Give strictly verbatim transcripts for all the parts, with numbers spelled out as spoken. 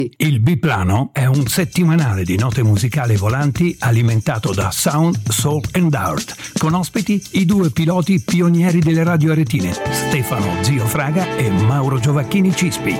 Il Biplano è un settimanale di note musicali volanti alimentato da Sound, Soul and Art, con ospiti i due piloti pionieri delle radio aretine, Stefano Zio Fraga e Mauro Giovacchini Cispi.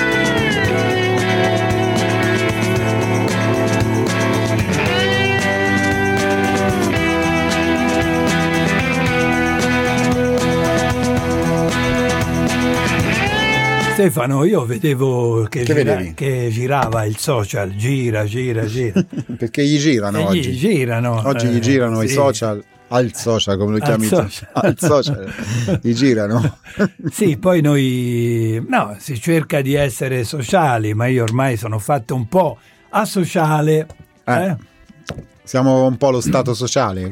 Stefano, io vedevo che, che, gira, che girava il social, gira, gira, gira. Perché gli girano e oggi. Gli girano. Oggi gli girano eh, i sì. social, al social come lo chiami al social. al social, gli girano. Sì, poi noi, no, si cerca di essere sociali, ma io ormai sono fatto un po' asociale. Eh. Eh? Siamo un po' lo stato sociale.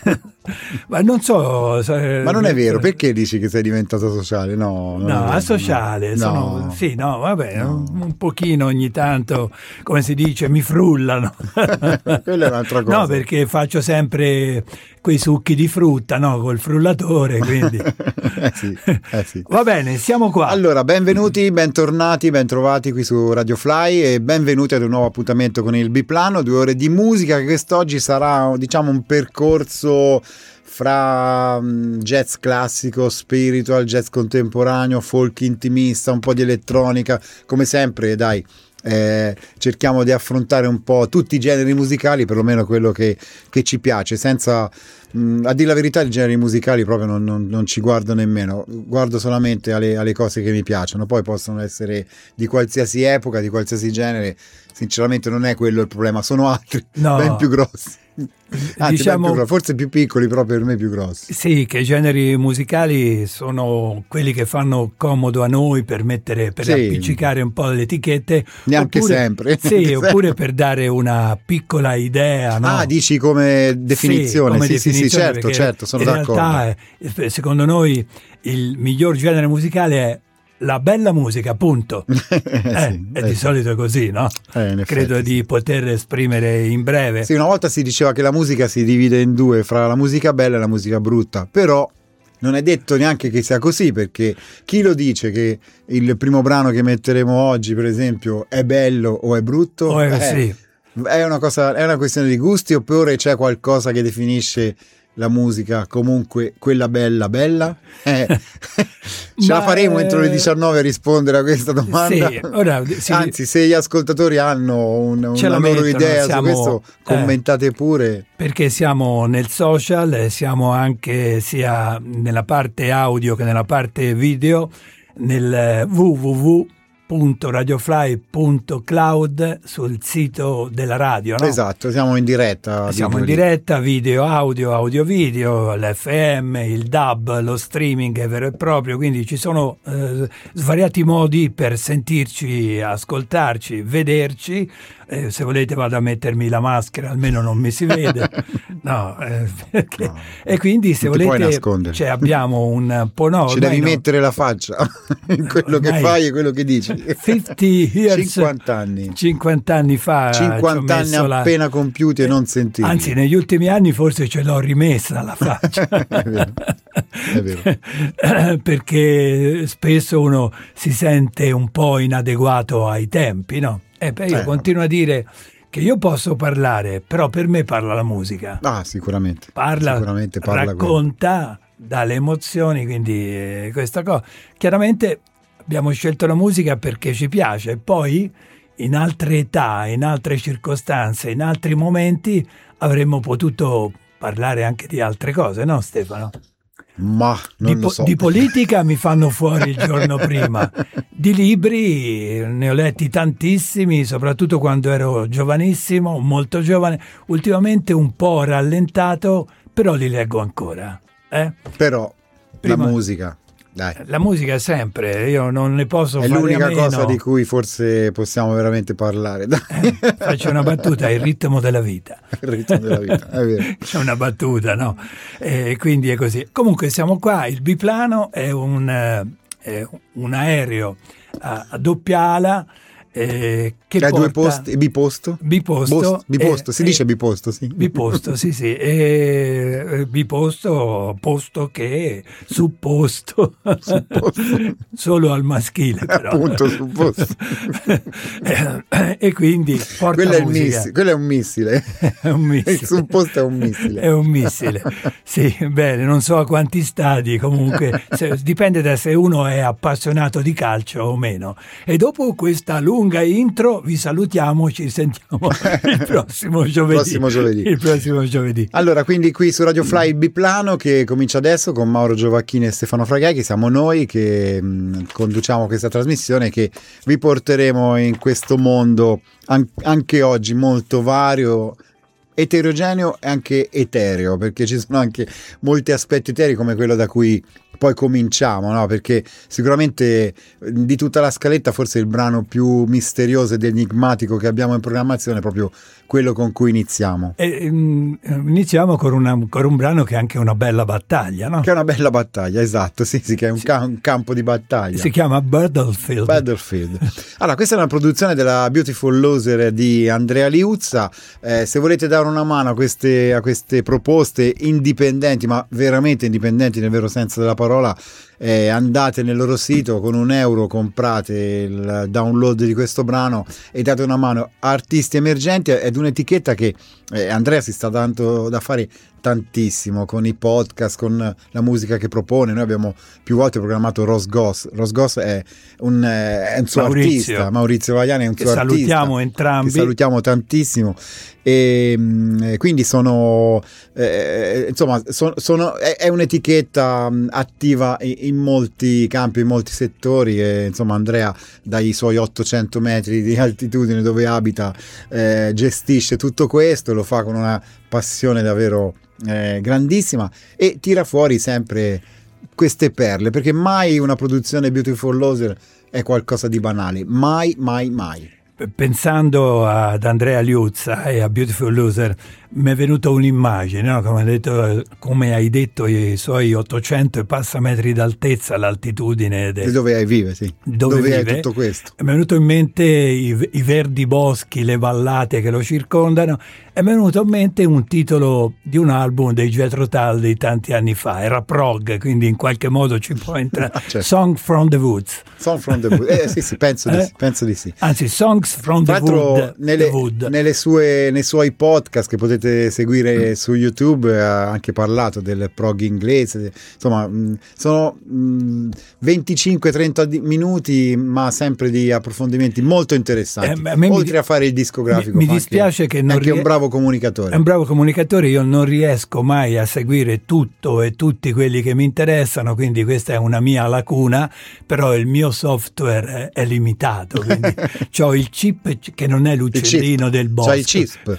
Ma non so. Ma non è vero, perché dici che sei diventato sociale? No, non no, è asociale. No. Sono, sì, no, vabbè, No. Un, un pochino ogni tanto, come si dice, mi frullano. Quella è un'altra cosa. No, perché faccio sempre quei succhi di frutta, no, col frullatore, quindi. eh sì, eh sì. Va bene, siamo qua. Allora, benvenuti, bentornati, bentrovati qui su Radio Fly e benvenuti ad un nuovo appuntamento con il Biplano, due ore di musica che quest'oggi sarà, diciamo, un percorso fra jazz classico, spiritual, jazz contemporaneo, folk intimista, un po' di elettronica, come sempre, dai. Eh, cerchiamo di affrontare un po' tutti i generi musicali, perlomeno quello che, che ci piace, senza mh, a dire la verità i generi musicali proprio non, non, non ci guardo nemmeno, guardo solamente alle, alle cose che mi piacciono, poi possono essere di qualsiasi epoca, di qualsiasi genere, sinceramente non è quello il problema, sono altri, no. ben più grossi. Anzi, diciamo, ben più grossi, forse più piccoli, però per me più grossi. Sì, che i generi musicali sono quelli che fanno comodo a noi per mettere, per sì. appiccicare un po' le etichette. Neanche oppure, sempre. Sì, Neanche oppure sempre. per dare una piccola idea. No? Ah, dici come definizione? Sì, come sì, definizione, sì, sì, certo, certo, sono in d'accordo. realtà, è, secondo noi, il miglior genere musicale è la bella musica, punto. eh, eh, sì, e eh, di sì. solito è così, no? Eh, in Credo effetti, di sì. poter esprimere in breve. Sì, una volta si diceva che la musica si divide in due, fra la musica bella e la musica brutta, però non è detto neanche che sia così, perché chi lo dice che il primo brano che metteremo oggi, per esempio, è bello o è brutto? Oh, eh, eh, sì. È una cosa, è una questione di gusti, oppure c'è qualcosa che definisce la musica comunque quella bella bella? Eh, ce Ma, la faremo entro le diciannove a rispondere a questa domanda? Sì, ora, sì, anzi, se gli ascoltatori hanno un, una loro mettono, idea siamo, su questo, commentate eh, pure. Perché siamo nel social e siamo anche sia nella parte audio che nella parte video nel w w w punto radiofly punto cloud sul sito della radio, no? Esatto, siamo in diretta. Siamo in diretta, video, audio, audio, video, l'F M, il D A B, lo streaming è vero e proprio, quindi ci sono eh, svariati modi per sentirci, ascoltarci, vederci. Eh, se volete vado a mettermi la maschera, almeno non mi si vede. No, eh, perché, no. E quindi se non volete, cioè, abbiamo un po' no, ci devi no, mettere la faccia in quello ormai che fai e quello che dici. cinquanta years, cinquanta anni cinquanta anni fa cinquanta anni appena la... compiuti e non sentiti. Anzi, negli ultimi anni forse ce l'ho rimessa la faccia. È vero. È vero. Perché spesso uno si sente un po' inadeguato ai tempi, no? E beh, io eh. continuo a dire che io posso parlare, però per me parla la musica. Ah, sicuramente. Parla, sicuramente parla racconta quello. Dalle emozioni, quindi eh, questa cosa. Chiaramente abbiamo scelto la musica perché ci piace, e poi in altre età, in altre circostanze, in altri momenti avremmo potuto parlare anche di altre cose, no Stefano? Ma non di, lo po- so. di politica mi fanno fuori il giorno prima, di libri ne ho letti tantissimi, soprattutto quando ero giovanissimo, molto giovane, ultimamente un po' rallentato, però li leggo ancora. Eh? Però Prima, la musica, dai. La musica sempre, io non ne posso è fare l'unica a meno. cosa di cui forse possiamo veramente parlare. Dai. Eh, faccio una battuta, il ritmo della vita. Il ritmo della vita, è vero. È una battuta, no? E quindi è così. Comunque siamo qua, il biplano è un, è un aereo a, a doppia ala Eh, che Hai porta... due posti, biposto? Biposto. Bost, biposto, eh, si dice biposto, sì. Biposto, sì, sì. E, biposto, posto che, supposto, supposto. Solo al maschile, però. Appunto, supposto. e, e quindi porta quello è, il musica. missi- quello è un missile. È un missile. Il supposto è un missile. È un missile. Sì, bene, non so a quanti stadi, comunque se, dipende da se uno è appassionato di calcio o meno. E dopo questa lunga intro vi salutiamo, ci sentiamo il prossimo giovedì. prossimo giovedì. Il prossimo giovedì. Allora, quindi qui su Radio Fly il biplano che comincia adesso con Mauro Giovacchini e Stefano Fraghechi. Siamo noi che mh, conduciamo questa trasmissione, che vi porteremo in questo mondo an- anche oggi molto vario, eterogeneo e anche etereo, perché ci sono anche molti aspetti eterei come quello da cui poi cominciamo, no? Perché sicuramente di tutta la scaletta forse il brano più misterioso ed enigmatico che abbiamo in programmazione è proprio quello con cui iniziamo. E, um, iniziamo con, una, con un brano che è anche una bella battaglia, no? Che è una bella battaglia, esatto, sì, sì, che è un, ca- un campo di battaglia. Si chiama Battlefield. Battlefield. Allora, questa è una produzione della Beautiful Loser di Andrea Liuzza. Eh, se volete dare una mano a queste, a queste proposte indipendenti, ma veramente indipendenti nel vero senso della parola, Eh, andate nel loro sito, con un euro comprate il download di questo brano e date una mano a artisti emergenti. Ed un'etichetta che eh, Andrea si sta dando da fare tantissimo con i podcast, con la musica che propone. Noi abbiamo più volte programmato Ross Goss. Ross Goss è un, eh, è un suo Maurizio. artista, Maurizio Vagliani è un che suo salutiamo artista, entrambi, che salutiamo tantissimo. E mh, quindi sono eh, insomma sono, sono, è, è un'etichetta mh, attiva in, in molti campi, in molti settori, e insomma Andrea dai suoi ottocento metri di altitudine dove abita eh, gestisce tutto questo, lo fa con una passione davvero eh, grandissima e tira fuori sempre queste perle, perché mai una produzione Beautiful Loser è qualcosa di banale, mai mai mai. Pensando ad Andrea Liuzza e a Beautiful Loser mi è venuta un'immagine, no? Come, hai detto, come hai detto, i suoi ottocento e passa metri d'altezza, l'altitudine de... dove hai vive, sì. dove, dove vive, hai tutto questo. Mi è venuto in mente i, i verdi boschi, le vallate che lo circondano, e mi è venuto in mente un titolo di un album dei Jethro Tull di tanti anni fa, era prog, quindi in qualche modo ci può entrare. Certo. Song from the Woods. Song from the Woods, eh sì sì, penso, eh? di, penso di sì. Anzi, Songs from Tra the Wood. Nelle, the wood. nelle sue, nei suoi podcast che potete seguire mm. su YouTube, ha anche parlato del prog inglese, insomma mh, sono mh, venticinque trenta minuti, ma sempre di approfondimenti molto interessanti, eh, a oltre mi, a fare il discografico. Mi, mi dispiace anche, che non è anche rie- un bravo comunicatore. È un bravo comunicatore, io non riesco mai a seguire tutto e tutti quelli che mi interessano, quindi questa è una mia lacuna, però il mio software è, è limitato, quindi c'ho il chip che non è l'uccellino del bosco. C'hai il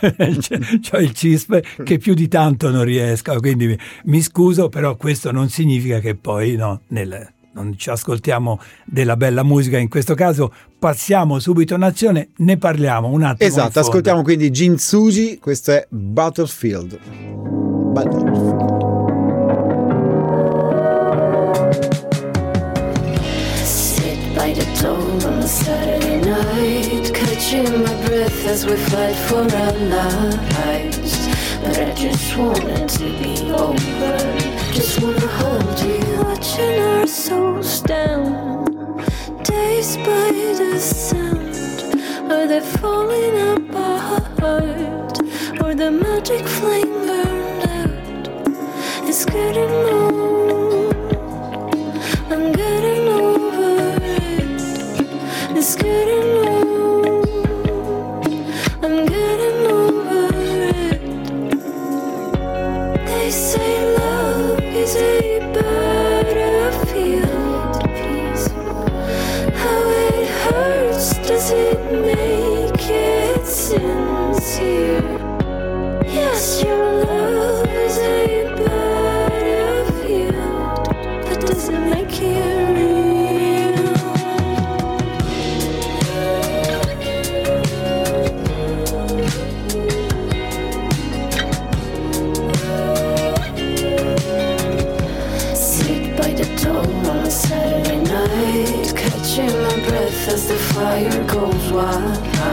CISP. C'ho il CISP che più di tanto non riesco, quindi mi, mi scuso, però questo non significa che poi no, nel, non ci ascoltiamo della bella musica. In questo caso passiamo subito in azione, ne parliamo un attimo. Esatto, ascoltiamo quindi Jintsuji, questo è Battlefield. Battlefield. Sit by the door on a Saturday night, catching my breath as we fight for our lives. But I just want it to be over, just wanna hold you, watching our souls down, dazed by the sound. Are they falling apart, or the magic flame burned out? It's getting old, I'm getting over it. It's getting old, I'm getting over it. They say love is a battlefield. How it hurts, does it make it sincere? Yes, your love is a battlefield, but does it make it real? Sit by the door on a Saturday night, catching my breath as the fire goes wild.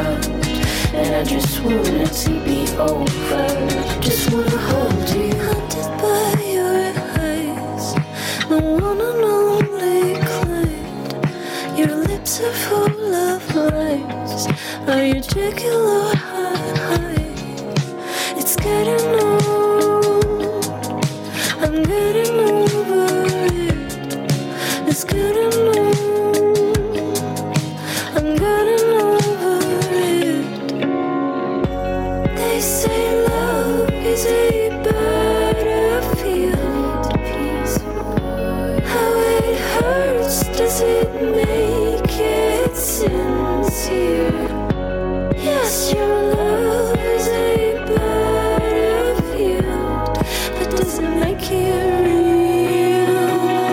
out, and I just want it to be over. Just wanna hold you, haunted by your eyes, the one and only kind. Your lips are full of lies. Are you Jekyll or Hyde? It's getting old, I'm getting over it. It's getting old, I'm getting over it. They say love is a battlefield. How it hurts, does it make it sincere? Yes, your love is a battlefield, but does it make it real?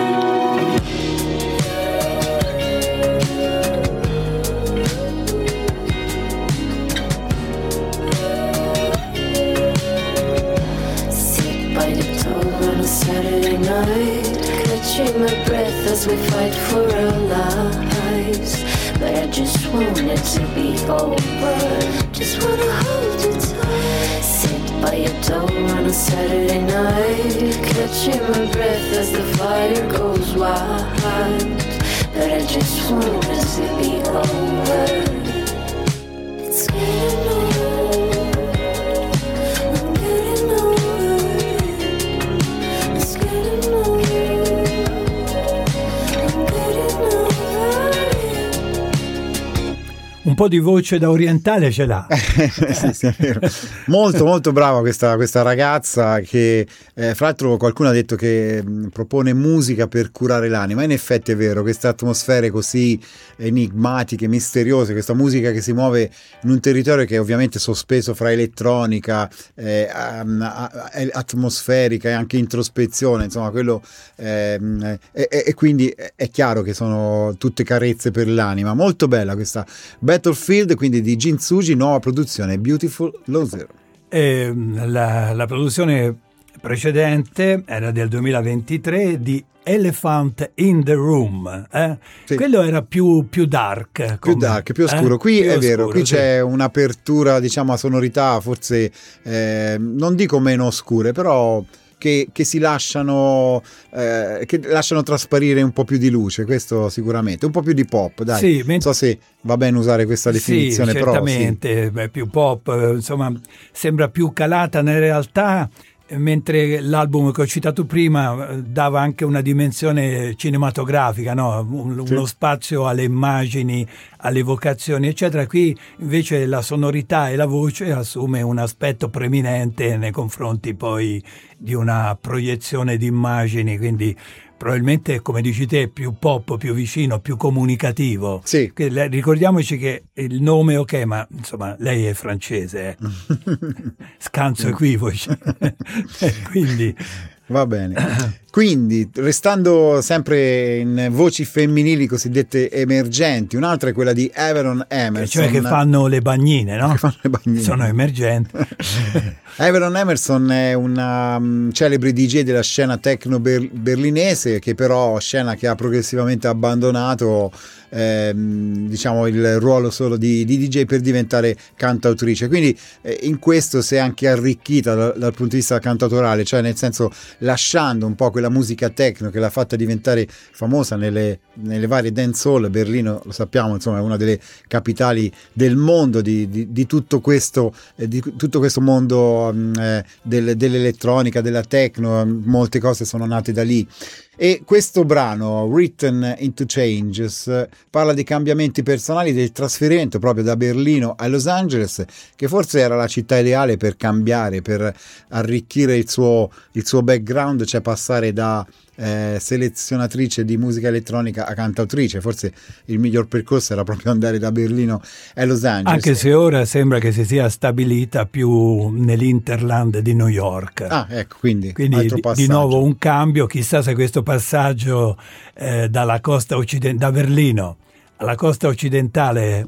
Sit by the door on a Saturday night, catching my breath as we fight for our lives. But I just want it to be over. Just wanna hold you tight. Sit by your door on a Saturday night, catching my breath as the fire goes wild. But I just want it to be over. It's getting old, I'm getting over it. It's getting old, I'm getting over it. Un po' di voce da orientale ce l'ha. Sì, sì, è vero. Molto molto brava questa, questa ragazza che eh, fra l'altro qualcuno ha detto che mh, propone musica per curare l'anima. In effetti è vero, queste atmosfere così enigmatiche, misteriose, questa musica che si muove in un territorio che è ovviamente sospeso fra elettronica, eh, atmosferica e anche introspezione, insomma quello eh, e, e quindi è chiaro che sono tutte carezze per l'anima. Molto bella questa Battlefield, quindi di Jin Tsuji, nuova produzione Beautiful Loser. E la, la produzione precedente era del duemilaventitré di Elephant in the Room, eh? Sì. Quello era più, più dark, più dark, più oscuro. Eh? Qui più è oscuro, vero, qui sì. C'è un'apertura, diciamo, a sonorità forse eh, non dico meno oscure, però che, che si lasciano eh, che lasciano trasparire un po' più di luce, questo sicuramente, un po' più di pop, dai. Sì, non so se va bene usare questa definizione, sì, però certamente, sì. Beh, più pop, insomma, sembra più calata nella realtà. Mentre l'album che ho citato prima dava anche una dimensione cinematografica, no? Un, sì. Uno spazio alle immagini, alle evocazioni, eccetera. Qui invece la sonorità e la voce assume un aspetto preminente nei confronti poi di una proiezione di immagini, quindi probabilmente, come dici te, più pop, più vicino, più comunicativo. Sì. Che, ricordiamoci che il nome ok, ma insomma lei è francese, eh? Scanso equivoci. Quindi va bene. Quindi, restando sempre in voci femminili cosiddette emergenti, un'altra è quella di Averon Emerson. Cioè che fanno le bagnine, no? Che fanno le bagnine. Sono emergenti. Averon Emerson è una um, celebre D J della scena techno ber- berlinese, che però scena che ha progressivamente abbandonato ehm, diciamo il ruolo solo di, di D J per diventare cantautrice. Quindi eh, in questo si è anche arricchita da, dal punto di vista cantautorale, cioè nel senso lasciando un po' quella musica techno che l'ha fatta diventare famosa nelle, nelle varie dancehall. Berlino, lo sappiamo, insomma, è una delle capitali del mondo di, di, di tutto questo eh, di tutto questo mondo eh, del, dell'elettronica, della techno. Molte cose sono nate da lì. E questo brano, Written into Changes, parla di cambiamenti personali, del trasferimento proprio da Berlino a Los Angeles, che forse era la città ideale per cambiare, per arricchire il suo, il suo background, cioè passare da eh, selezionatrice di musica elettronica a cantautrice. Forse il miglior percorso era proprio andare da Berlino a Los Angeles. Anche se ora sembra che si sia stabilita più nell'Interland di New York. Ah, ecco, quindi, quindi altro di, di nuovo un cambio. Chissà se questo passaggio eh, dalla costa occidentale, da Berlino alla costa occidentale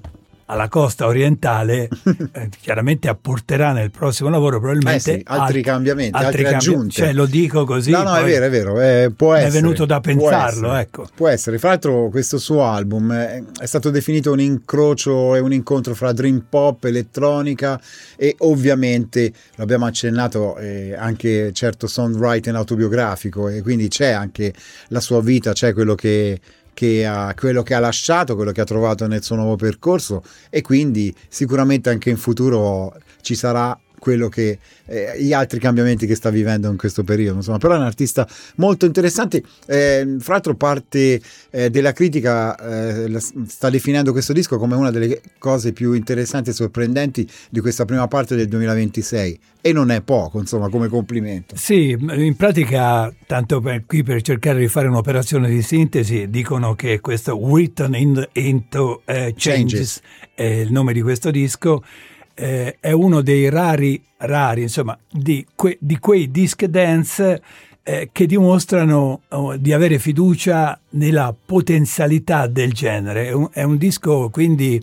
alla costa orientale, eh, chiaramente apporterà nel prossimo lavoro probabilmente eh sì, altri alt- cambiamenti, altri altre cambi- aggiunte. Cioè lo dico così. No, no, è vero, è vero, eh, può essere. È venuto da pensarlo, può ecco. Può essere. Fra l'altro questo suo album è, è stato definito un incrocio e un incontro fra dream pop, elettronica e ovviamente, lo abbiamo accennato, eh, anche certo songwriting autobiografico, e quindi c'è anche la sua vita, c'è quello che che ha, quello che ha lasciato, quello che ha trovato nel suo nuovo percorso, e quindi sicuramente anche in futuro ci sarà quello che eh, gli altri cambiamenti che sta vivendo in questo periodo, insomma. Però è un artista molto interessante, eh, fra l'altro parte eh, della critica eh, la, sta definendo questo disco come una delle cose più interessanti e sorprendenti di questa prima parte del duemilaventisei, e non è poco, insomma, come complimento. Sì, in pratica, tanto per, qui per cercare di fare un'operazione di sintesi, dicono che questo Written in the, into uh, Changes, Changes è il nome di questo disco. Eh, è uno dei rari, rari insomma, di, que, di quei disc dance eh, che dimostrano oh, di avere fiducia nella potenzialità del genere. È un, è un disco quindi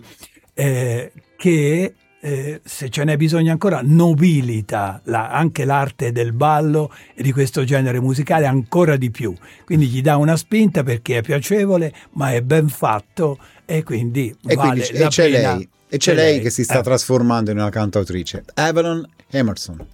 eh, che, eh, se ce n'è bisogno ancora, nobilita la, anche l'arte del ballo e di questo genere musicale ancora di più. Quindi gli dà una spinta perché è piacevole, ma è ben fatto, e quindi e vale quindi, la e c'è pena. Lei. E c'è, c'è lei, lei che si sta eh. trasformando in una cantautrice, Evelyn Emerson.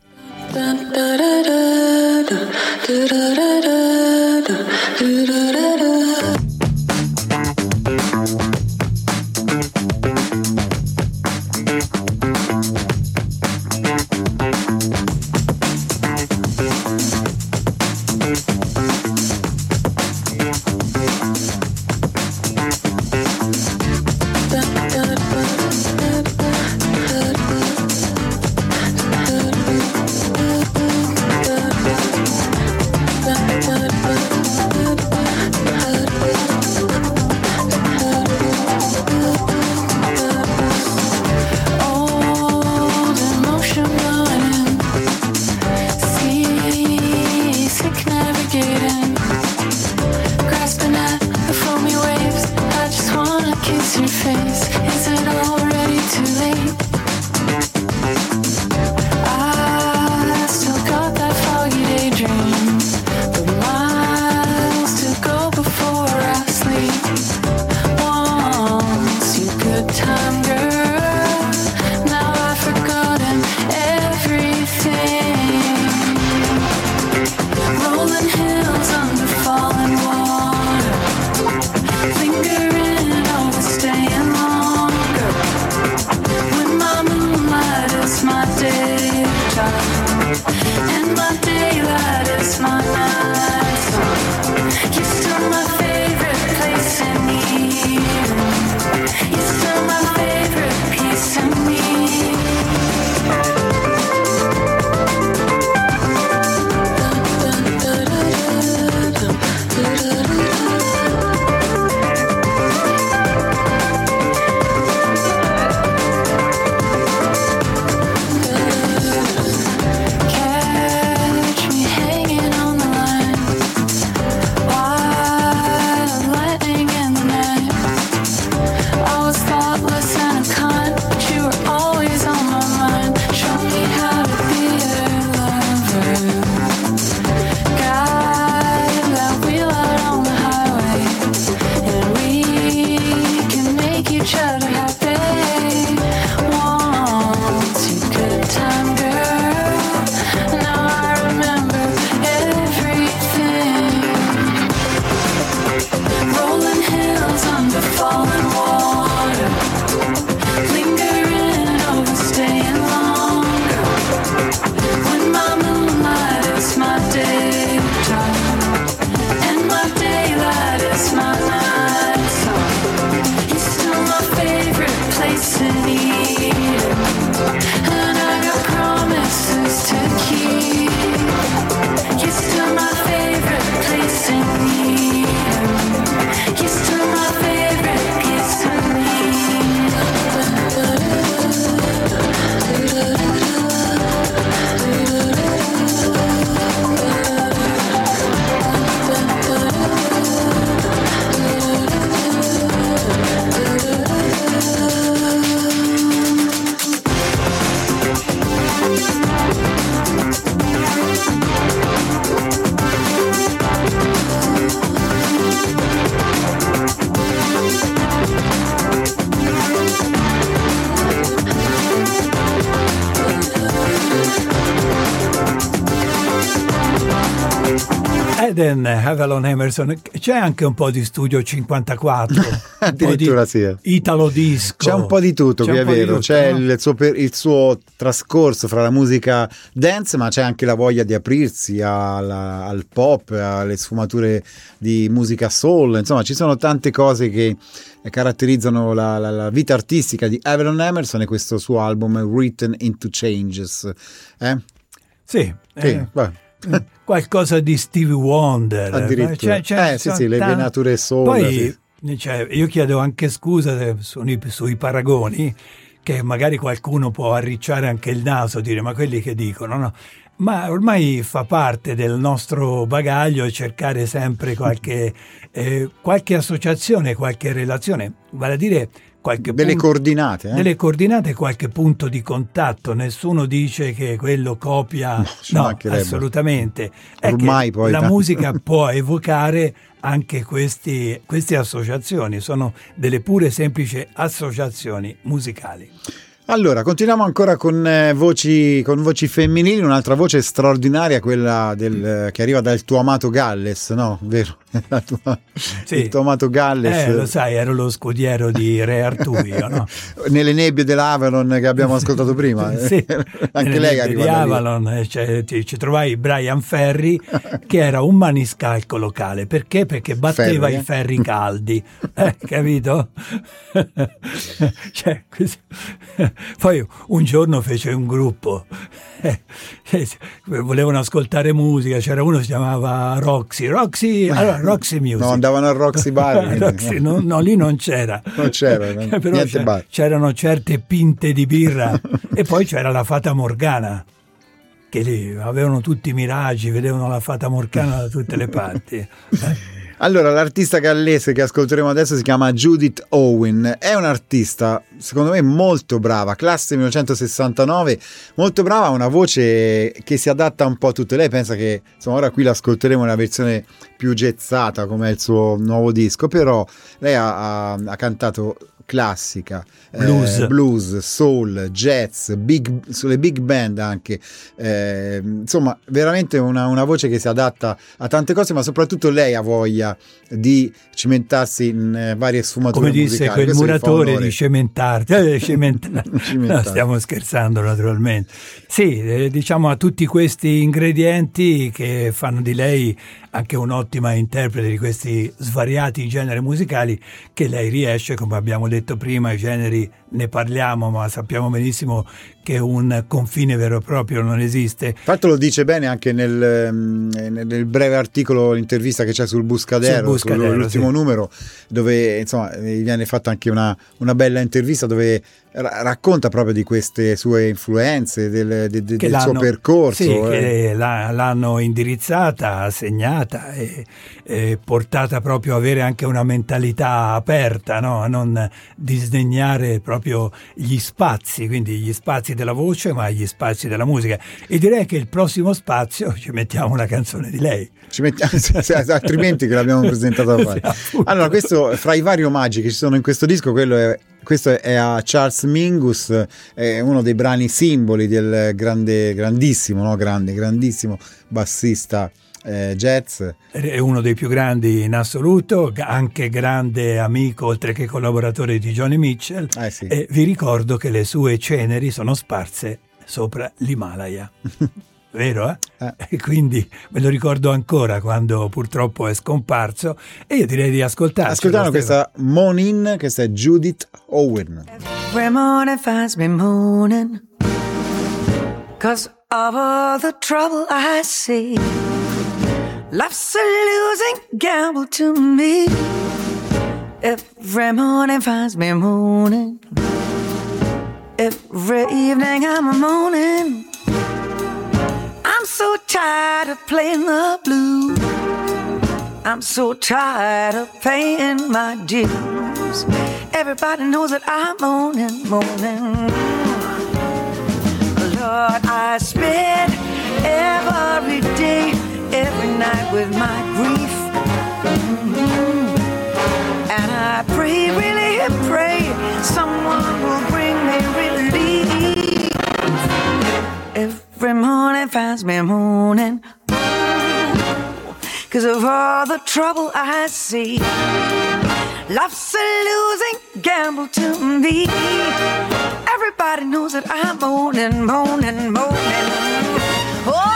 Can Eden Avalon Emerson, c'è anche un po' di Studio cinquantaquattro, addirittura sì. Italo disco. C'è un po' di tutto, qui è vero, tutto, c'è no? il, suo, il suo trascorso fra la musica dance, ma c'è anche la voglia di aprirsi alla, al pop, alle sfumature di musica soul, insomma ci sono tante cose che caratterizzano la, la, la vita artistica di Avalon Emerson e questo suo album Written into Changes. Eh? Sì, sì eh, qualcosa di Stevie Wonder. Addirittura. C'è, c'è, eh sì, sì, le venature soul. Poi sì. cioè, io chiedo anche scusa sui, sui paragoni, che magari qualcuno può arricciare anche il naso, dire ma quelli che dicono, no? Ma ormai fa parte del nostro bagaglio cercare sempre qualche, eh, qualche associazione, qualche relazione, vale a dire qualche delle punto, coordinate. Eh? Delle coordinate, qualche punto di contatto. Nessuno dice che quello copia, no, no assolutamente. È ormai poi la tanto. musica può evocare anche questi, queste associazioni, sono delle pure semplici associazioni musicali. Allora, continuiamo ancora con eh, voci con voci femminili, un'altra voce straordinaria, quella del, eh, che arriva dal tuo amato Galles, no? Vero? Tua, sì. Il tuo amato Galles. Eh, lo sai, ero lo scudiero di Re Arturio, no? Nelle nebbie dell'Avalon che abbiamo ascoltato prima. Sì, anche lei arriva di Avalon, cioè, ci, ci trovai Brian Ferry, che era un maniscalco locale. Perché? Perché batteva ferri, i ferri eh? caldi, eh, capito? Cioè, così. Poi un giorno fece un gruppo, eh, eh, volevano ascoltare musica, c'era uno che si chiamava Roxy, Roxy, allora Roxy Music. No, andavano al Roxy Bar. Roxy, no, no, lì non c'era. Non c'era, no, però c'era, bar. C'erano certe pinte di birra e poi c'era la Fata Morgana, che lì avevano tutti i miraggi, vedevano la Fata Morgana da tutte le parti. Eh. Allora, l'artista gallese che ascolteremo adesso si chiama Judith Owen, è un'artista secondo me molto brava, classe millenovecentosessantanove, molto brava, una voce che si adatta un po' a tutte. Lei pensa che, insomma, ora qui l'ascolteremo nella versione più jazzata come è il suo nuovo disco, però lei ha, ha, ha cantato classica, blues. Eh, blues, soul, jazz, big, sulle big band anche, eh, insomma veramente una, una voce che si adatta a tante cose, ma soprattutto lei ha voglia di cimentarsi in eh, varie sfumature come musicali. Come disse quel muratore, di cementarti, eh, cementarti. No, stiamo scherzando naturalmente. Sì, eh, diciamo a tutti questi ingredienti che fanno di lei anche un'ottima interprete di questi svariati generi musicali, che lei riesce, come abbiamo detto prima, i generi ne parliamo, ma sappiamo benissimo che un confine vero e proprio non esiste. Infatti lo dice bene anche nel, nel breve articolo, l'intervista che c'è sul Buscadero, sul Buscadero l'ultimo sì. numero, dove insomma viene fatta anche una, una bella intervista dove racconta proprio di queste sue influenze, del, del, del suo percorso. Sì, eh. che l'hanno indirizzata, segnata e, e portata proprio a avere anche una mentalità aperta, no? A non disdegnare proprio gli spazi, quindi gli spazi della voce, ma gli spazi della musica. E direi che il prossimo spazio ci mettiamo una canzone di lei. Ci mettiamo, altrimenti che l'abbiamo presentata da fare. Sì, allora, questo fra i vari omaggi che ci sono in questo disco, quello è questo è a Charles Mingus, è uno dei brani simboli del grande, grandissimo, no? Grande, grandissimo bassista eh, jazz. È uno dei più grandi in assoluto, anche grande amico oltre che collaboratore di Joni Mitchell. Eh sì. E vi ricordo che le sue ceneri sono sparse sopra l'Himalaya. Vero, eh? eh? E quindi me lo ricordo ancora quando purtroppo è scomparso, e io direi di ascoltarci. Ascoltiamo questa Monin, questa è Judith Owen. Every morning finds me mooning, 'cause of all the trouble I see. Life's a losing gamble to me. Every morning finds me mooning, every evening I'm a moaning. I'm so tired of playing the blues. I'm so tired of paying my dues. Everybody knows that I'm moaning, moaning. Lord, I spend every day, every night with my grief. Mm-hmm. And I pray, really pray, someone will bring me relief. Every morning finds me mooning, 'cause of all the trouble I see. Life's a losing gamble to me. Everybody knows that I'm moaning, moaning, moaning. Oh,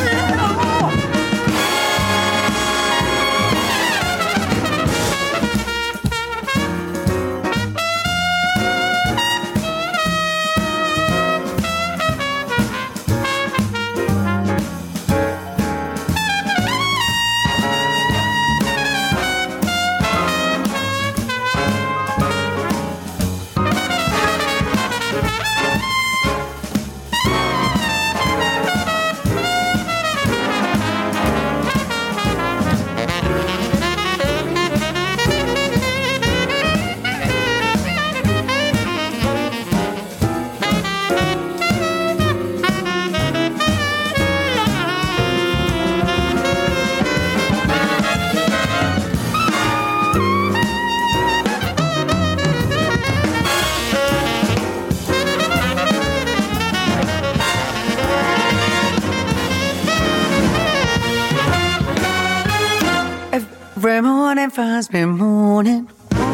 every morning finds me moaning,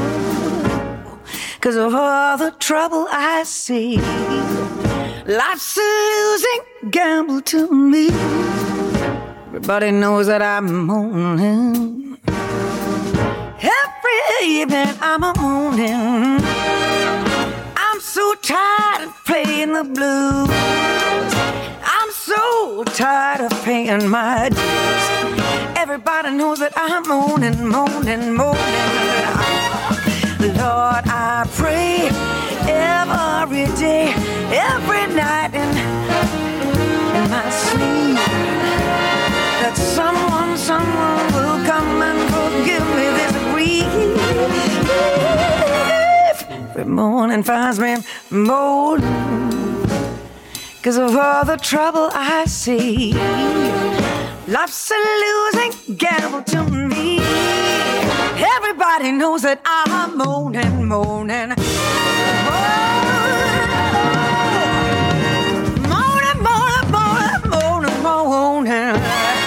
'cause of all the trouble I see. Life's a losing gamble to me. Everybody knows that I'm moaning. Every evening I'm a moaning. I'm so tired of playing the blues. I'm so tired of paying my dues. Everybody knows that I'm moaning, moaning, moaning. Lord, I pray every day, every night in, in my sleep, that someone, someone will come and forgive me this grief. Every morning finds me moaning, 'cause of all the trouble I see. Life's a losing gamble to me. Everybody knows that I'm moaning, moaning, moaning, moaning, moaning, moaning, moaning.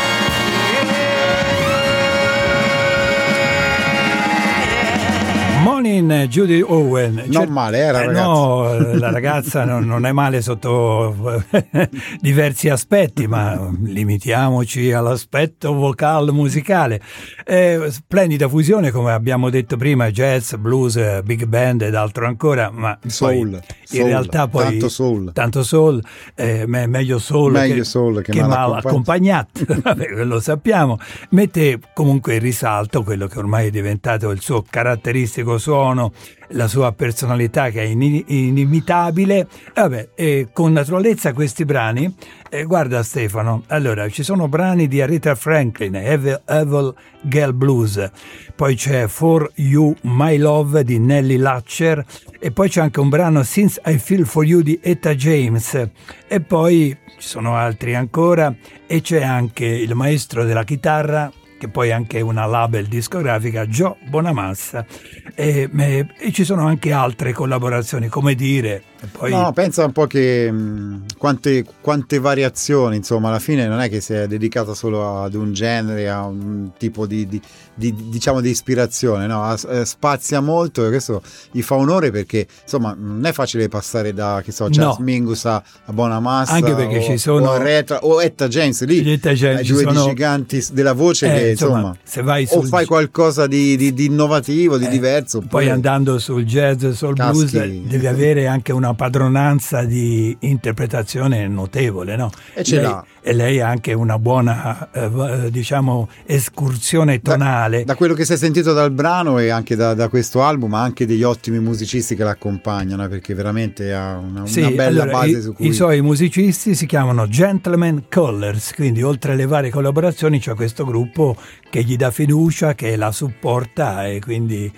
Morning, Judy Owen. Non Cer- male, era eh, ragazza. No, la ragazza non, non è male sotto diversi aspetti, ma limitiamoci all'aspetto vocale musicale. Eh, splendida fusione, come abbiamo detto prima, jazz, blues, big band ed altro ancora, ma Soul, poi, soul, in realtà poi tanto soul, tanto soul, eh, me- meglio soul meglio che, soul che, che mal mal accompagnato. accompagnato. Vabbè, lo sappiamo. Mette comunque in risalto quello che ormai è diventato il suo caratteristico suono, la sua personalità che è in- inimitabile. Vabbè, e con naturalezza questi brani, eh, guarda Stefano, allora ci sono brani di Aretha Franklin, Evil, Evil Girl Blues, poi c'è For You My Love di Nellie Latcher, e poi c'è anche un brano Since I Feel For You di Etta James, e poi ci sono altri ancora, e c'è anche il maestro della chitarra, che poi è anche una label discografica, Joe Bonamassa, e, e, e ci sono anche altre collaborazioni, come dire. E poi... No, pensa un po' che mh, quante, quante variazioni, insomma, alla fine non è che si è dedicata solo ad un genere, a un tipo di, di, di diciamo di ispirazione, no? A, eh, spazia molto, e questo gli fa onore, perché insomma non è facile passare da, che so, Charles No. Mingus a, a Bonamassa, Anche perché o, ci sono o, Aretha, o Etta James, lì Etta James, ai ci due sono... di giganti della voce, Eh, che insomma, insomma, se vai o sul... fai qualcosa di, di, di innovativo, di Eh, diverso, poi oppure... andando sul jazz, sul blues, Caschi. devi avere anche una padronanza di interpretazione notevole, no? E ce lei, l'ha. E lei ha anche una buona, eh, diciamo, escursione tonale. Da, da quello che si è sentito dal brano e anche da, da questo album, ha anche degli ottimi musicisti che l'accompagnano, perché veramente ha una, Sì, una bella allora, base i, su cui... i suoi musicisti si chiamano Gentleman Callers, quindi oltre alle varie collaborazioni c'è questo gruppo che gli dà fiducia, che la supporta, e quindi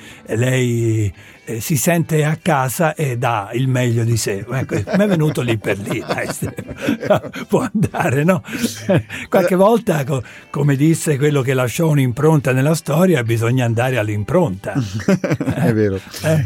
lei eh, si sente a casa e dà il meglio di sé. Ecco, mi è venuto lì per lì, dai, può andare, no? Qualche volta, co- come disse quello che lasciò un'impronta nella storia, bisogna andare all'impronta. È vero. Eh?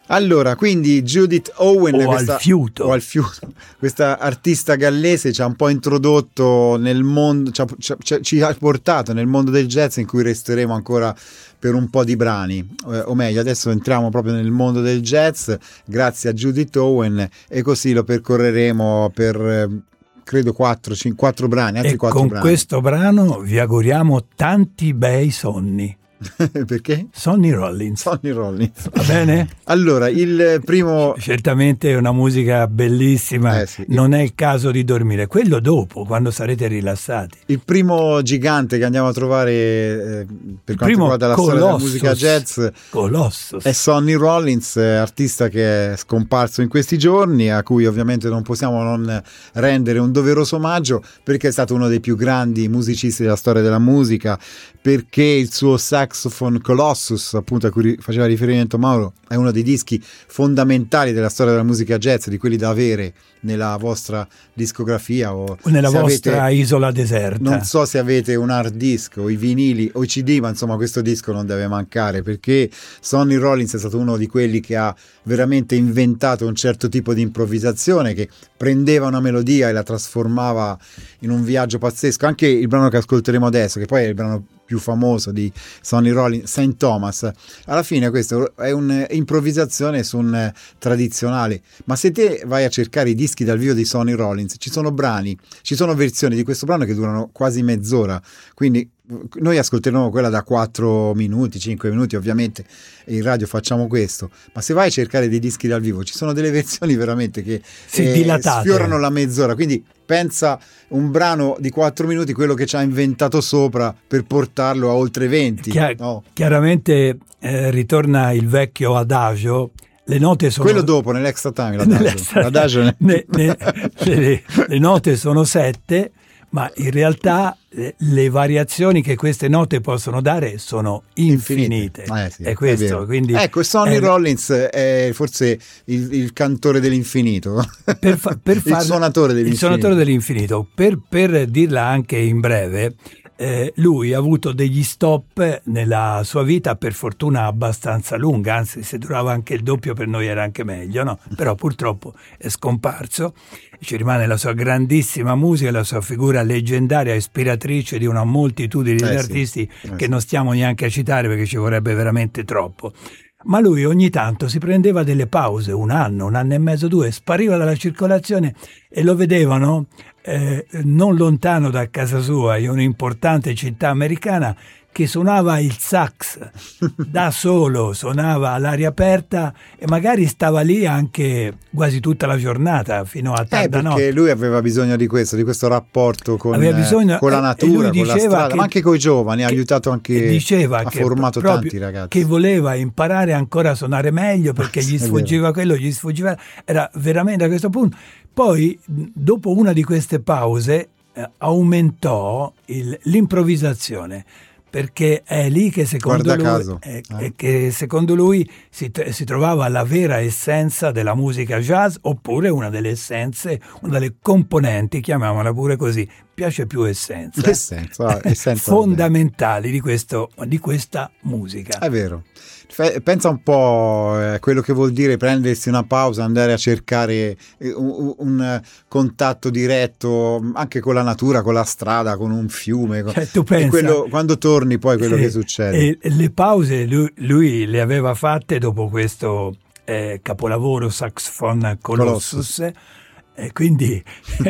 Allora, quindi Judith Owen, o questa, al fiuto. o al fiuto, questa artista gallese ci ha un po' introdotto nel mondo, ci ha, ci, ci ha portato nel mondo del jazz, in cui resteremo ancora per un po' di brani, eh, o meglio adesso entriamo proprio nel mondo del jazz grazie a Judith Owen, e così lo percorreremo per eh, credo quattro, cinque, quattro brani, altri e quattro con brani. Questo brano vi auguriamo tanti bei sonni. Perché? Sonny Rollins. Sonny Rollins. Va bene? Allora, il primo... Certamente è una musica bellissima, eh sì. Non è il caso di dormire, quello dopo, quando sarete rilassati. Il primo gigante che andiamo a trovare eh, per quanto riguarda la storia della musica jazz Colossus. è Sonny Rollins, artista che è scomparso in questi giorni, a cui ovviamente non possiamo non rendere un doveroso omaggio, perché è stato uno dei più grandi musicisti della storia della musica, perché il suo Saxophone Colossus, appunto, a cui faceva riferimento Mauro, è uno dei dischi fondamentali della storia della musica jazz, di quelli da avere nella vostra discografia o nella vostra avete, isola deserta. Non so se avete un hard disk o i vinili o i C D, ma insomma questo disco non deve mancare, perché Sonny Rollins è stato uno di quelli che ha veramente inventato un certo tipo di improvvisazione, che prendeva una melodia e la trasformava in un viaggio pazzesco. Anche il brano che ascolteremo adesso, che poi è il brano più famoso di Sonny Rollins, Saint Thomas, alla fine questo è un'improvvisazione su un tradizionale. Ma se te vai a cercare i dischi dal vivo di Sonny Rollins, ci sono brani, ci sono versioni di questo brano che durano quasi mezz'ora, quindi noi ascolteremo quella da quattro minuti, cinque minuti, ovviamente in radio facciamo questo, ma se vai a cercare dei dischi dal vivo ci sono delle versioni veramente che eh, sfiorano la mezz'ora, quindi pensa un brano di quattro minuti, quello che ci ha inventato sopra per portarlo a oltre venti. Chia- no? Chiaramente eh, ritorna il vecchio adagio. Le note sono... Quello dopo, nell'extra time, l'adagio. l'adagio ne... ne, ne, le, le note sono sette, ma in realtà le, le variazioni che queste note possono dare sono infinite. infinite. Eh sì, è questo, è quindi ecco, Sonny è... Rollins è forse il, il cantore dell'infinito, per fa, per il suonatore dell'infinito. Il suonatore dell'infinito. Per, per dirla anche in breve, eh, lui ha avuto degli stop nella sua vita, per fortuna abbastanza lunga, anzi se durava anche il doppio per noi era anche meglio, no? Però purtroppo è scomparso. Ci rimane la sua grandissima musica, la sua figura leggendaria, ispiratrice di una moltitudine di eh artisti sì, eh che sì. non stiamo neanche a citare perché ci vorrebbe veramente troppo. Ma lui ogni tanto si prendeva delle pause, un anno, un anno e mezzo, due, spariva dalla circolazione e lo vedevano eh, non lontano da casa sua, in un'importante città americana, che suonava il sax da solo, suonava all'aria aperta e magari stava lì anche quasi tutta la giornata fino a tarda eh, perché notte. lui aveva bisogno di questo, di questo rapporto con, bisogno, con la natura, con la strada, che, ma anche con i giovani, ha aiutato anche, diceva ha che formato tanti ragazzi. Che voleva imparare ancora a suonare meglio perché gli sfuggiva quello, gli sfuggiva, era veramente a questo punto. Poi dopo una di queste pause eh, aumentò il, l'improvvisazione, perché è lì che secondo lui, caso, eh, eh. che secondo lui si, si trovava la vera essenza della musica jazz, oppure una delle essenze, una delle componenti, chiamiamola pure così, piace più essenza, l'essenza, essenza fondamentali di, questo, di questa musica. È vero. Pensa un po' a eh, quello che vuol dire prendersi una pausa, andare a cercare un, un contatto diretto anche con la natura, con la strada, con un fiume. Cioè, tu pensa, e quello, quando torni poi quello sì, che succede. E le pause lui, lui le aveva fatte dopo questo eh, capolavoro Saxophone Colossus. Colossus. E quindi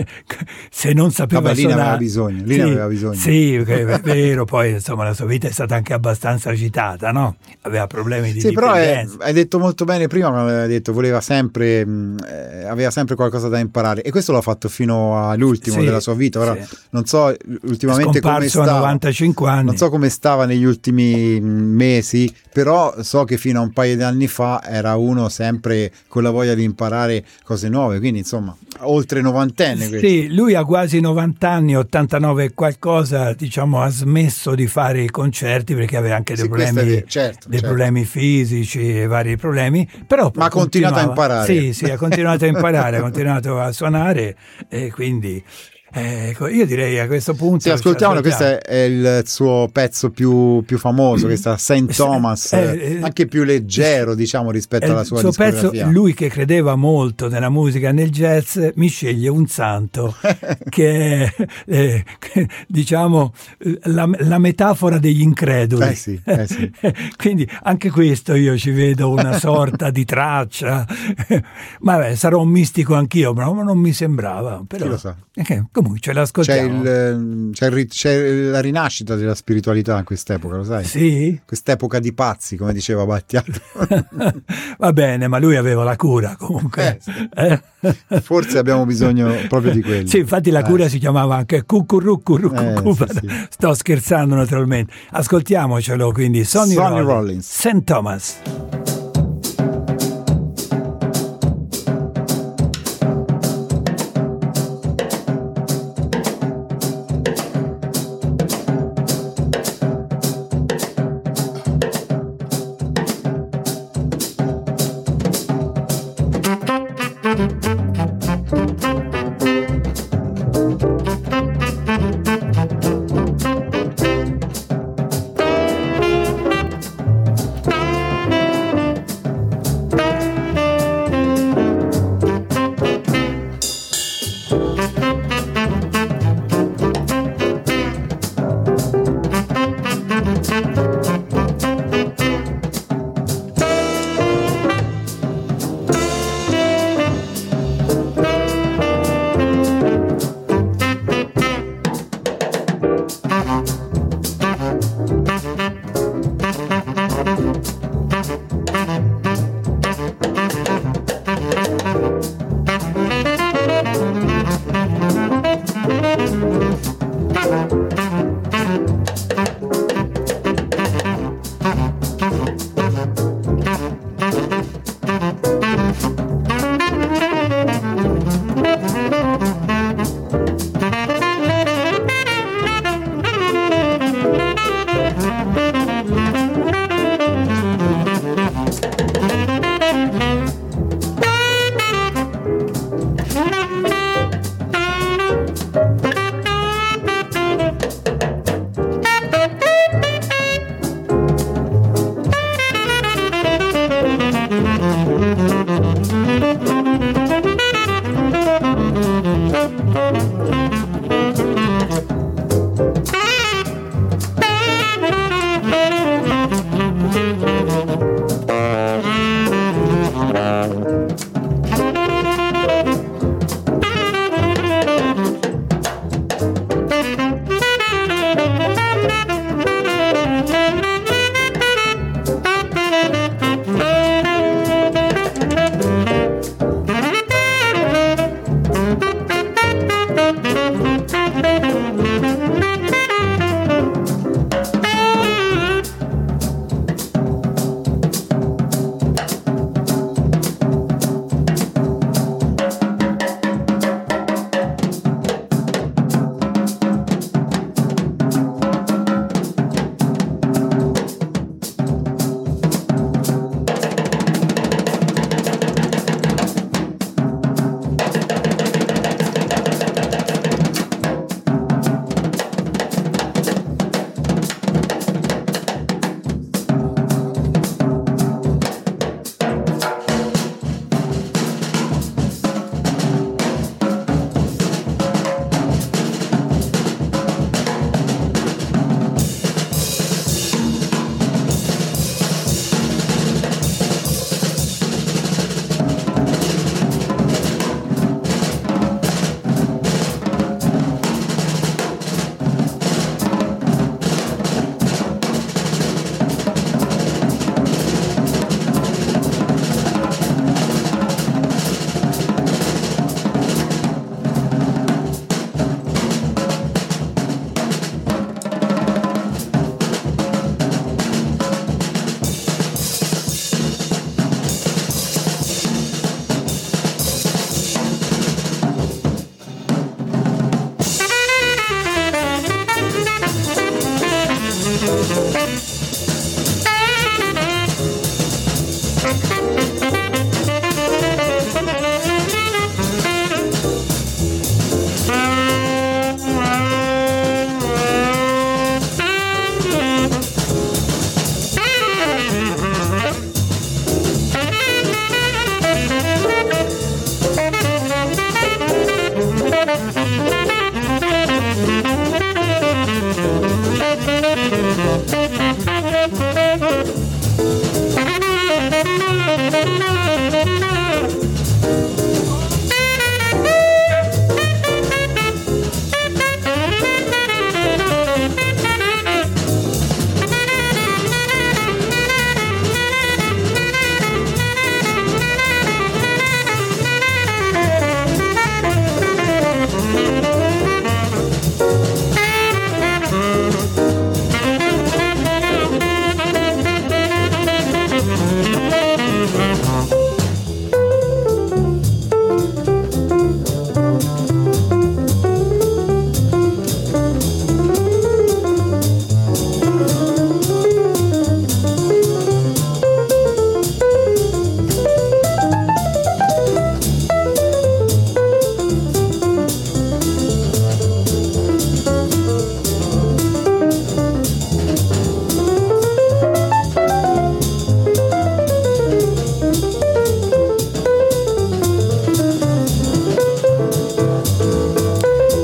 se non sapeva Vabbè, lì suonare, ne aveva bisogno, lì sì, ne aveva bisogno. Sì, è vero, poi insomma la sua vita è stata anche abbastanza agitata, no? Aveva problemi di sì, dipendenza. Però è, hai detto molto bene prima, ma aveva detto voleva sempre, eh, aveva sempre qualcosa da imparare, e questo l'ha fatto fino all'ultimo sì, della sua vita. Ora sì. non so ultimamente come stava, a novantacinque anni. Non so come stava negli ultimi mesi, però so che fino a un paio di anni fa era uno sempre con la voglia di imparare cose nuove, quindi insomma oltre novantenne. Questo. Sì, lui ha quasi novanta anni, ottantanove e qualcosa, diciamo, ha smesso di fare i concerti perché aveva anche dei, sì, problemi, è, certo, dei certo. problemi fisici e vari problemi, però ma ha continuato a imparare. Sì, sì, ha continuato a imparare, ha continuato a suonare, e quindi Ecco, io direi a questo punto... Sì, ascoltiamolo, questo è, è il suo pezzo più, più famoso, che sta Saint Thomas, eh, anche più leggero, diciamo, rispetto alla sua discografia. Il suo pezzo, lui che credeva molto nella musica e nel jazz, mi sceglie un santo che è, eh, diciamo, la, la metafora degli increduli. Eh sì, eh sì. Quindi anche questo io ci vedo una sorta di traccia. Ma beh, sarò un mistico anch'io, ma non mi sembrava. Però, chi lo sa? Okay, comunque ce l'ascoltiamo. C'è, il, c'è, il, c'è la rinascita della spiritualità in quest'epoca, lo sai? Sì. Quest'epoca di pazzi, come diceva Battiato. Va bene, ma lui aveva la cura comunque. Eh, eh? Forse abbiamo bisogno proprio di quello. Sì, infatti la cura eh. si chiamava anche cucurrucurruccu. Eh, sì, sì. Sto scherzando naturalmente. Ascoltiamocelo quindi. Sonny, Sonny Rollins, Rollins. Saint Thomas.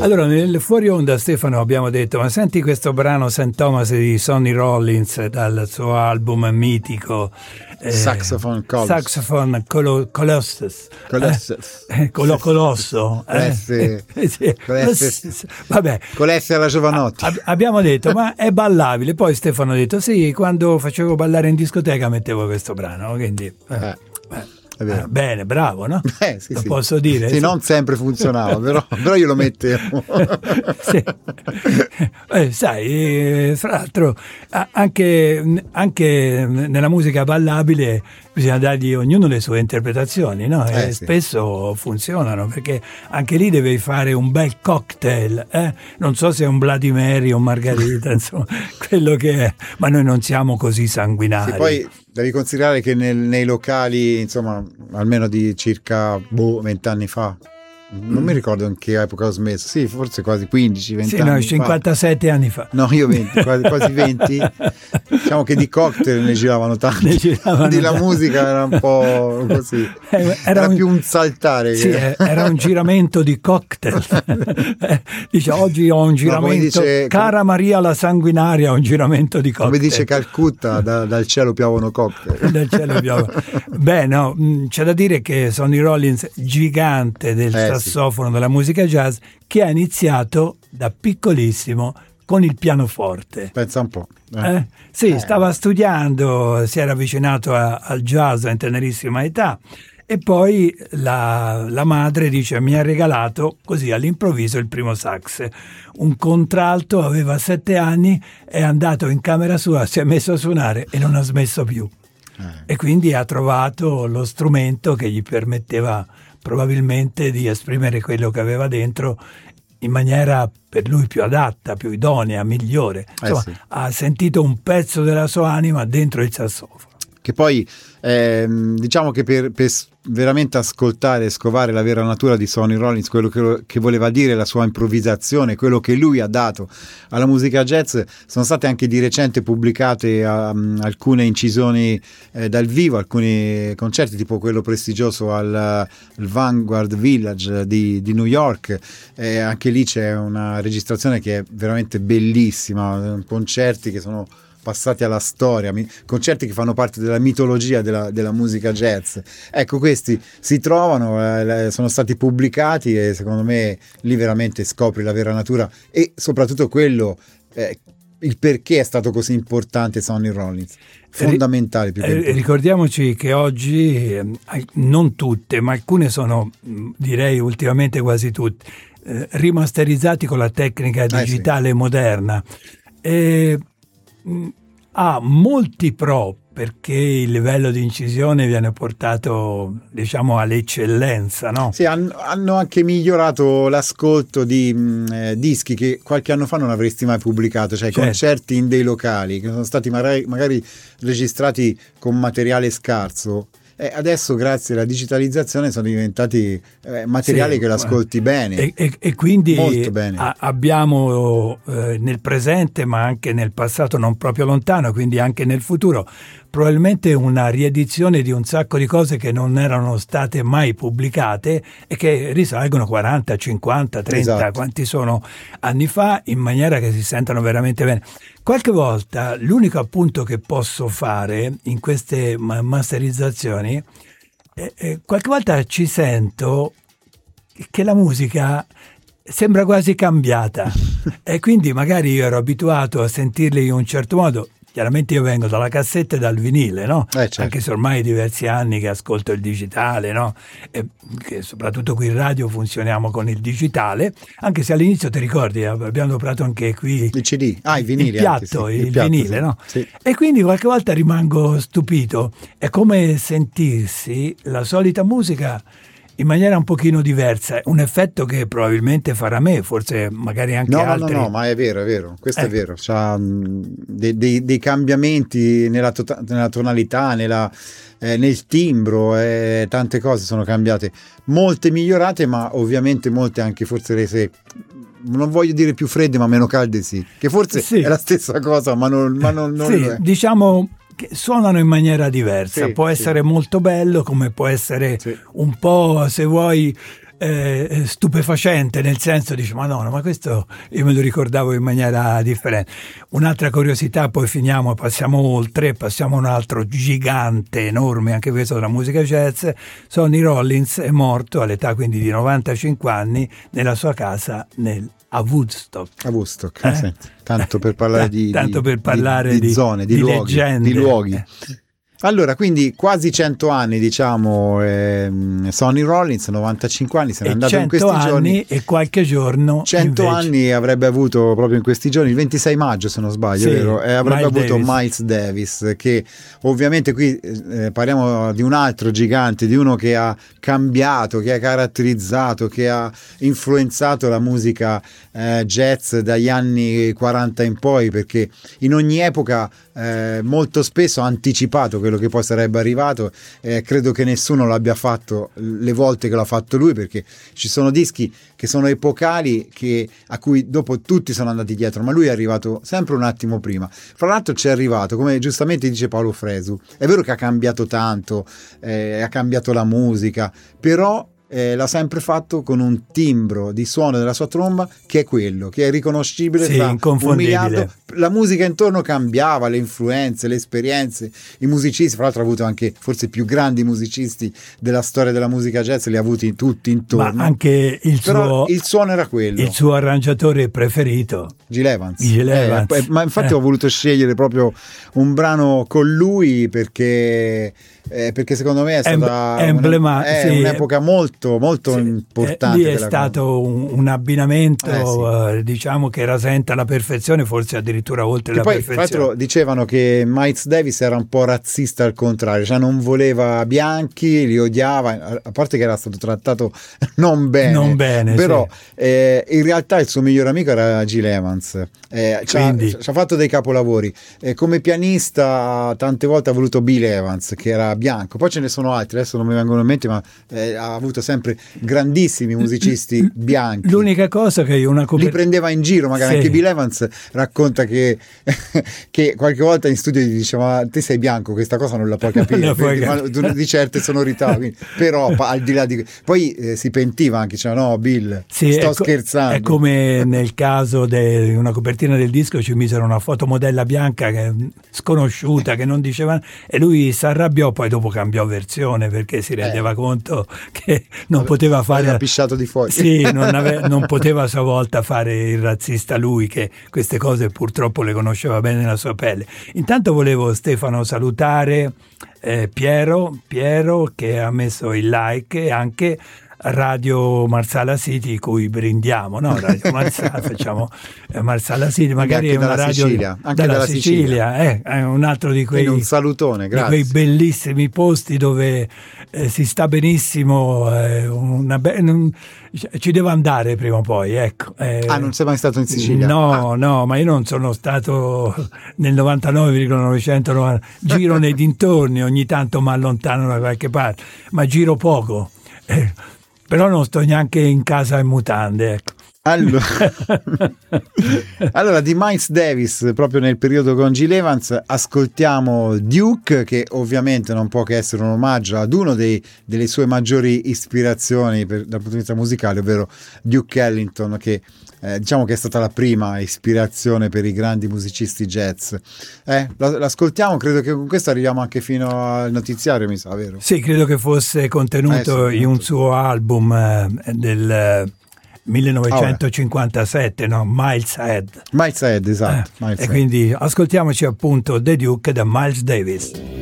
Allora, nel fuori onda, Stefano, abbiamo detto, ma senti questo brano Saint Thomas di Sonny Rollins dal suo album mitico eh, Saxophone Colossus. Saxophone Colo- Colossus. Colossus. Eh, Colo- Colosso. Eh? Sì. sì. Colossus. Vabbè. Colessi alla Giovanotti. Ab- abbiamo detto, ma è ballabile. Poi Stefano ha detto, sì, quando facevo ballare in discoteca mettevo questo brano, quindi... Eh. Eh. Eh. Eh, bene, bravo, no? Eh, sì, lo sì. posso dire? Sì, non sempre funzionava, però, però io lo mettevo. Sì. Eh, sai, fra l'altro anche, anche nella musica ballabile bisogna dargli ognuno le sue interpretazioni, no? Eh, e sì. spesso funzionano, perché anche lì devi fare un bel cocktail, eh? Non so se è un Bloody Mary o un Margarita, insomma, quello che è, ma noi non siamo così sanguinari. Sì, poi devi considerare che nel, nei locali, insomma, almeno di circa boh, vent'anni fa, non mi ricordo in che epoca ho smesso, sì, forse quasi quindici venti sì, anni no, fa. cinquantasette anni fa. No, io venti, quasi, quasi venti. Diciamo che di cocktail ne giravano tanti. Ne giravano di la tanti. musica era un po' così. Era, Era un, più un saltare. Sì, che... era un giramento di cocktail. Dice, oggi ho un giramento. No, dice, cara come... Maria la sanguinaria, ho un giramento di cocktail. Come dice Calcutta, da, dal cielo piovono cocktail. Dal cielo piovono. Beh, no, c'è da dire che Sonny Rollins, gigante del Eh, sassofono, della musica jazz, che ha iniziato da piccolissimo con il pianoforte. Pensa un po'. Eh. Eh? Sì, eh. stava studiando, si era avvicinato a, al jazz in tenerissima età e poi la, la madre dice mi ha regalato così all'improvviso il primo sax. Un contralto, aveva sette anni, è andato in camera sua, si è messo a suonare e non ha smesso più. Eh. E quindi ha trovato lo strumento che gli permetteva probabilmente di esprimere quello che aveva dentro in maniera per lui più adatta, più idonea, migliore. Insomma, eh sì. Ha sentito un pezzo della sua anima dentro il sassofono. Che poi ehm, diciamo che per, per veramente ascoltare e scovare la vera natura di Sonny Rollins, quello che, che voleva dire, la sua improvvisazione, quello che lui ha dato alla musica jazz, sono state anche di recente pubblicate um, alcune incisioni eh, dal vivo, alcuni concerti, tipo quello prestigioso al, al Vanguard Village di, di New York. Eh, anche lì c'è una registrazione che è veramente bellissima, concerti che sono passati alla storia, concerti che fanno parte della mitologia della, della musica jazz. Ecco, questi si trovano, eh, sono stati pubblicati e secondo me lì veramente scopri la vera natura e soprattutto quello, eh, il perché è stato così importante Sonny Rollins. Fondamentale. Più che ricordiamoci che oggi eh, non tutte, ma alcune sono, direi ultimamente quasi tutte, eh, rimasterizzati con la tecnica digitale eh sì. moderna. E ha molti pro perché il livello di incisione viene portato, diciamo, all'eccellenza, no? Sì, hanno, hanno anche migliorato l'ascolto di mh, eh, dischi che qualche anno fa non avresti mai pubblicato, cioè certo. Concerti in dei locali che sono stati magari, magari registrati con materiale scarso. Eh, adesso grazie alla digitalizzazione sono diventati eh, materiali sì, che l'ascolti bene e, e, e quindi molto bene. A, abbiamo eh, nel presente ma anche nel passato non proprio lontano, quindi anche nel futuro probabilmente una riedizione di un sacco di cose che non erano state mai pubblicate e che risalgono quaranta, cinquanta, trenta, esatto. Quanti sono anni fa, in maniera che si sentano veramente bene. Qualche volta l'unico appunto che posso fare in queste masterizzazioni, eh, eh, qualche volta ci sento che la musica sembra quasi cambiata e quindi magari io ero abituato a sentirli in un certo modo. Chiaramente io vengo dalla cassetta e dal vinile, no? Eh, certo. Anche se ormai diversi anni che ascolto il digitale, no? E che soprattutto qui in radio funzioniamo con il digitale, anche se all'inizio ti ricordi abbiamo provato anche qui il C D, ah, i vinili, il piatto, anche, sì. il, il piatto, vinile, sì. no? Sì. E quindi qualche volta rimango stupito. È come sentirsi la solita musica in maniera un pochino diversa, un effetto che probabilmente farà me, forse magari anche no, altri. No, no, no, ma è vero, è vero, questo eh. è vero, c'ha mh, dei, dei, dei cambiamenti nella, to- nella tonalità, nella, eh, nel timbro, eh, tante cose sono cambiate, molte migliorate, ma ovviamente molte anche forse rese, non voglio dire più fredde, ma meno calde sì, che forse sì. È la stessa cosa, ma non, ma non, non sì, lo è. Diciamo che suonano in maniera diversa, sì, può sì. essere molto bello come può essere sì. un po', se vuoi, eh, stupefacente, nel senso dice ma no, ma questo io me lo ricordavo in maniera differente. Un'altra curiosità, poi finiamo, passiamo oltre, passiamo a un altro gigante, enorme, anche questo della musica jazz. Sonny Rollins è morto all'età quindi di novantacinque anni nella sua casa nel a Woodstock. A Woodstock, eh? Sì. Tanto per parlare di, Tanto di, per parlare di, di, di zone, di, di luoghi, leggende. di luoghi. Eh. Allora, quindi quasi cento anni, diciamo, ehm, Sonny Rollins, novantacinque anni, se n'è andato in questi giorni. E qualche giorno cento invece. Anni avrebbe avuto proprio in questi giorni, il ventisei maggio se non sbaglio, sì, vero? Eh, avrebbe Miles avuto Davis. Miles Davis, che ovviamente qui eh, parliamo di un altro gigante, di uno che ha cambiato, che ha caratterizzato, che ha influenzato la musica eh, jazz dagli anni quaranta in poi, perché in ogni epoca eh, molto spesso ha anticipato quello che poi sarebbe arrivato. Eh, credo che nessuno l'abbia fatto le volte che l'ha fatto lui, perché ci sono dischi che sono epocali che, a cui dopo tutti sono andati dietro, ma lui è arrivato sempre un attimo prima. Fra l'altro ci è arrivato, come giustamente dice Paolo Fresu, è vero che ha cambiato tanto, eh, ha cambiato la musica, però Eh, l'ha sempre fatto con un timbro di suono della sua tromba che è quello, che è riconoscibile, sì, tra un miliardo. La musica intorno cambiava, le influenze, le esperienze, i musicisti, fra l'altro ha avuto anche forse i più grandi musicisti della storia della musica jazz, li ha avuti tutti intorno, ma anche il però suo il suono era quello, il suo arrangiatore preferito Gil Evans, Gil Evans. Eh, ma infatti eh. ho voluto scegliere proprio un brano con lui perché Eh, perché secondo me è stata Em- emblema- una, è sì, un'epoca molto molto sì, importante. Eh, lì è della stato un, un abbinamento eh, sì. eh, diciamo che rasenta la perfezione, forse addirittura oltre che la poi, perfezione. tra l'altro, dicevano che Miles Davis era un po' razzista al contrario, cioè non voleva bianchi, li odiava, a parte che era stato trattato non bene, non bene però sì. eh, in realtà il suo migliore amico era Gil Evans, eh, ci, ha, ci ha fatto dei capolavori, eh, come pianista tante volte ha voluto Bill Evans che era bianco, poi ce ne sono altri, adesso non mi vengono in mente, ma eh, ha avuto sempre grandissimi musicisti bianchi. L'unica cosa che io una coper- li prendeva in giro, magari sì. Anche Bill Evans racconta che, che qualche volta in studio gli diceva te sei bianco, questa cosa non la puoi capire, la puoi ma, di certe sonorità, quindi, però al di là di poi eh, si pentiva anche, cioè no Bill sì, sto è co- scherzando, è come nel caso di una copertina del disco ci misero una fotomodella bianca che, sconosciuta che non diceva, e lui si arrabbiò, poi dopo cambiò versione perché si rendeva eh. conto che non Vabbè, poteva fare aveva pisciato di fuori, sì, non, ave- non poteva a sua volta fare il razzista lui, che queste cose purtroppo le conosceva bene nella sua pelle. Intanto volevo, Stefano, salutare eh, Piero Piero che ha messo il like, e anche Radio Marsala City, cui brindiamo, no? Radio Marsala, facciamo eh, Marsala City, magari è una radio Sicilia, anche dalla dalla Sicilia, Sicilia. Eh, è un altro di quei, un salutone, grazie. Di quei bellissimi posti dove eh, si sta benissimo, eh, una be- non, ci devo andare prima o poi, ecco. Eh, ah, non sei mai stato in Sicilia? No, ah. no, ma io non sono stato nel novantanove virgola novecentonovanta, giro nei dintorni, ogni tanto mi allontano da qualche parte, ma giro poco. Eh, però non sto neanche in casa in mutande, ecco. Allora, allora di Miles Davis, proprio nel periodo con Gil Evans, ascoltiamo Duke, che ovviamente non può che essere un omaggio ad uno dei, delle sue maggiori ispirazioni per, dal punto di vista musicale, ovvero Duke Ellington, che eh, diciamo che è stata la prima ispirazione per i grandi musicisti jazz. Eh, l'ascoltiamo, credo che con questo arriviamo anche fino al notiziario, mi sa, vero? Sì, credo che fosse contenuto eh, in un suo album eh, del millenovecentocinquantasette, no? Miles Head. Miles Head, esatto. Eh, Miles e Head. quindi ascoltiamoci appunto The Duke da Miles Davis.